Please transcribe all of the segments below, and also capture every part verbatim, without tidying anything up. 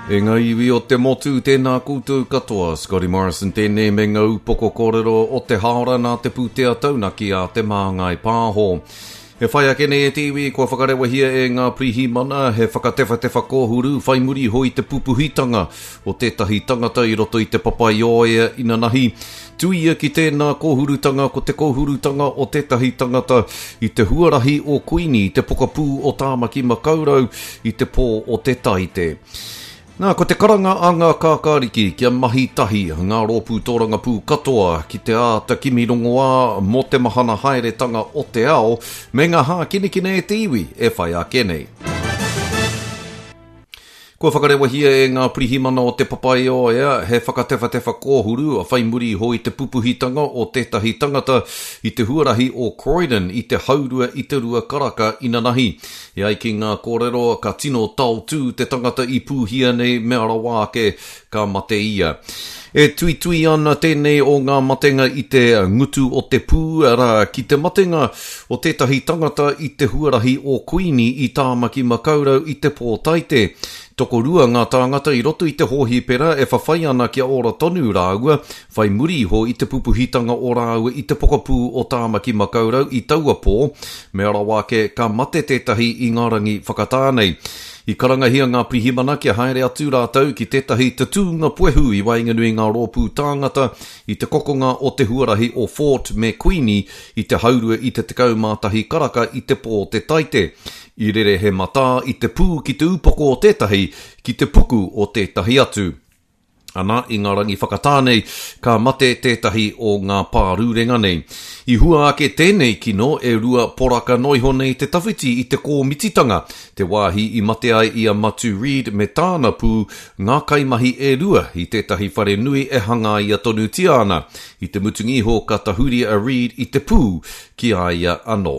E ngā iwi o te motu tēnā koutou katoa, Scotty Morrison tēnei me ngā upoko kōrero o te haora nā te pūtea taunaki a te māngai pāho. He whai akene e tiwi, kua whakarewa hia e ngā prihimana, he whakatewhatewa kōhuru, whai muri hoi te pupuhitanga o tētahi tangata i roto i te papai oea ina nahi. Tuia ki tēnā kōhurutanga ko te kōhurutanga o tētahi tangata i te huarahi o Kuini, i te pokapū o Tāmaki Makaurau, i te pō o te taite. Nā, ko te karanga a ngā kākāriki kia mahi tahi, ngā rōpū tōranga pū katoa ki te āta kimirongoa mo te mahana haeretanga o te ao, me ngā hā kinekine e te iwi e whai a kenei. Kua whakarewa hia e ngā prihimana o te papai o ea, he whakatewhatewa kōhuru a whai muri hoi te pupuhitanga o tētahi tangata i te huarahi o Croydon i te haurua i te rua karaka ina nahi. E ai ki ngā kōrero ka tino tau tū te tangata i pūhia nei me ara wāke ka mate ia. E tui tui ana tēnei o ngā matenga i te ngutu o te pū, ara ki te matenga o tētahi tangata i te huarahi o Kuini i Tāmaki Makaurau i te pōtaite. Toko rua ngā tāngata i roto i te hohi pera e whawhai ana kia ora tonu rāua, whai muri ho i te pupuhitanga o rāua i te pokapū o Tāmaki Makaurau i Tauapō, me ara wāke ka mate tētahi i ngā rangi whakatānei. I karangahia ngā prihimana kia haere atu rātau ki tētahi te tūnga puehu i wainganui ngā rōpū tāngata i te kokonga o te huarahi o Fort me Kuini i te haurua i te tekau mātahi karaka i te pō te taite. I rere he mata i te pū ki te upoko o tētahi ki te puku o tētahi atu. Ana i ngā rangi whakatānei ka mate tētahi o ngā pārūrenga nei. I hua ake tēnei kino e rua poraka noiho nei te tawhiti i te kōmititanga. Te wāhi i mate ai i a Matu Reid me tāna pū ngā kaimahi e rua i tētahi whare nui e hanga i a tonu tiana. I te mutungiho ka tahuri a Reid i te pū ki aia anō.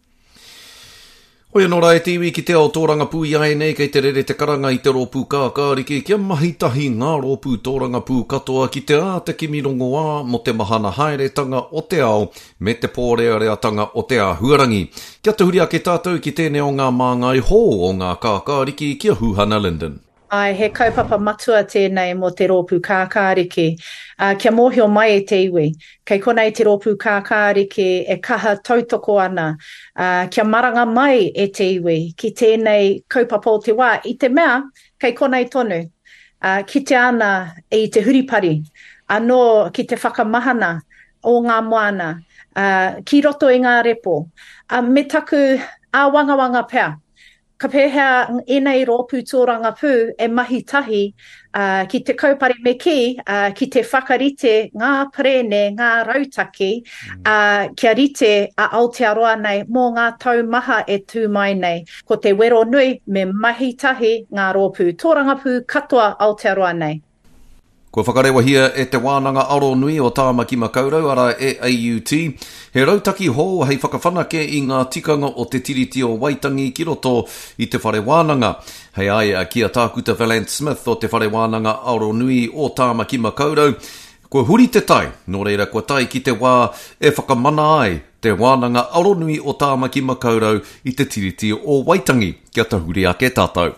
Hoi anō rai tiwi ki te ao tōranga pū iai nei kei te rere te karanga i te rōpū kākāriki kia mahitahi ngā rōpū tōranga pū katoa ki te āta kimirongoa mo te mahana haeretanga o te ao me te pōreareatanga o te āhuarangi. Kia te huri ake tātou ki tēnei o ngā māngai hō o ngā kākāriki kia Huhana Linden. Ai, he kaupapa matua tēnei mo te rōpū kākāriki. Uh, kia mōhio mai e te iwi. Kei konei te rōpū kākāriki e kaha tautoko ana. Uh, kia maranga mai e te iwi ki tēnei kaupapa o te wā. I te mea, kei konei tonu. Uh, ki te ana i te huripari. Anō ki te whakamahana o ngā moana. Uh, ki roto i ngā repo. Uh, me taku a wangawanga pēr. Ka pēhea enei rōpū tōranga pū e mahi tahi uh, ki te kaupare me ki, uh, ki te whakarite ngā parene, ngā rautaki, uh, kia rite a Aotearoa nei mō ngā taumaha e tū mai nei. Ko te wero nui me mahi tahi ngā rōpū tōranga pū katoa Aotearoa nei. Kua whakarewa hia e te wānanga aro nui o Tāmaki Makaurau ara e A U T. He rautaki hō hei whakawhanake i ngā tikanga o te tiriti o Waitangi ki roto i te whare wānanga. Hei ai a kia tākuta Valance Smith o te whare wānanga aro nui o Tāmaki Makaurau. Kua huri te tai, nō reira kua tai ki te wā e whakamana ai te wānanga aro nui o Tāmaki Makaurau i te tiriti o Waitangi. Kia ta huri ake tātou.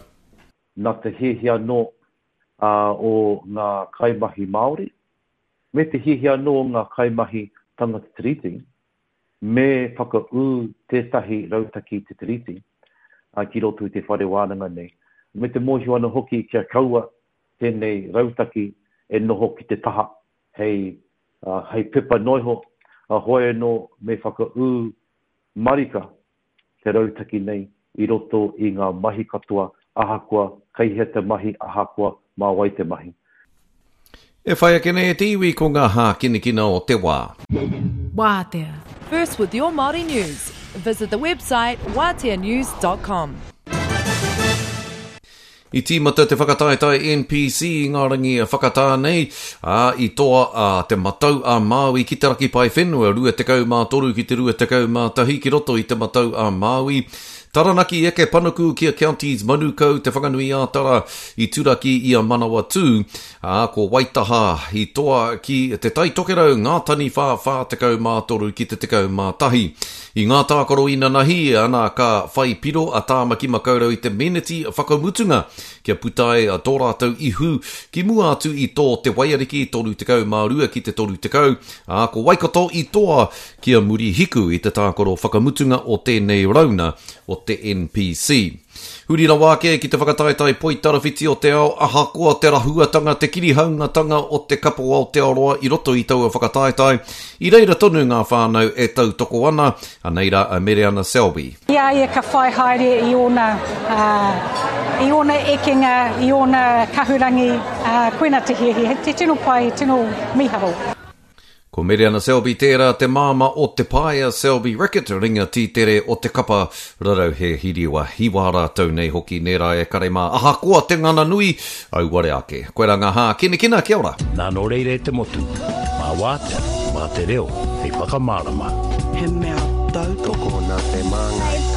Nā te hihia no Uh, o ngā kaimahi Māori, me te hihia no ngā kaimahi tangata tiriti, me whakau tētahi rautaki te tiriti, uh, ki roto i te whare wānanga nei. Me te mōhio ana hoki kia kaua tēnei rautaki e noho ki te taha, hei, uh, hei pepa noiho, uh, hoi no me whakau marika te rautaki nei i roto i ngā mahi katoa ahakua, kaihea te mahi ahakua, mā wai te mahi. E whai akene e te iwi ko ngā hā kinekina o te wā. Wātea. First with your Māori news. Visit the website wātea news dot com. I tīmata te whakataetai N P C i ngā rangi a whakatānei, a i toa a te matau a Māui ki te raki pai whenua, rua te kau mā toru ki te rua te kau mā tahi ki roto i te matau a Māui. Taranaki eke panuku kia counties Manukau te whakanui a tara i turaki i a Manawatu, a ko Waitaha i toa ki te tai tokerau ngā tani whā whā tekau mā toru ki te tekau mā tahi. I ngā tākaro ina nahi, ana ka whai piro a tāmaki makaurau i te meneti a whakamutunga kia putai a tō rātou ihu ki mua atu i tō te waiariki toru tekau mā rua ki te toru tekau, a ko Waikato i toa kia muri hiku i te tākaro whakamutunga o tēnei rauna o te N P C. Hurira wāke ki te whakataitai poi tarawhiti o te ao, aha koa te rahuatanga, te kirihaungatanga o te kapo Aotearoa i roto i taua whakataitai. I reira tonu ngā whānau e tau toko ana, a neira a Mariana Selby. Ia ia ka whai haere i ona, uh, i ona ekenga, i ona kahurangi, uh, koina te hihi, te tino pai, tino miharo. Ko Mariana Selby tērā te māma o te Paia Selby Rickett ringa tītere o te kapa rarau he hiriwa hiwa rātou nei hoki nera e kare mā. Aha koa te ngana nui au ware ake. Koe ranga hā, kina kina, kia ora. Nā no reire te motu, mā wātea, mā te reo, hei whakamārama. He mea tau toko nā te māngai.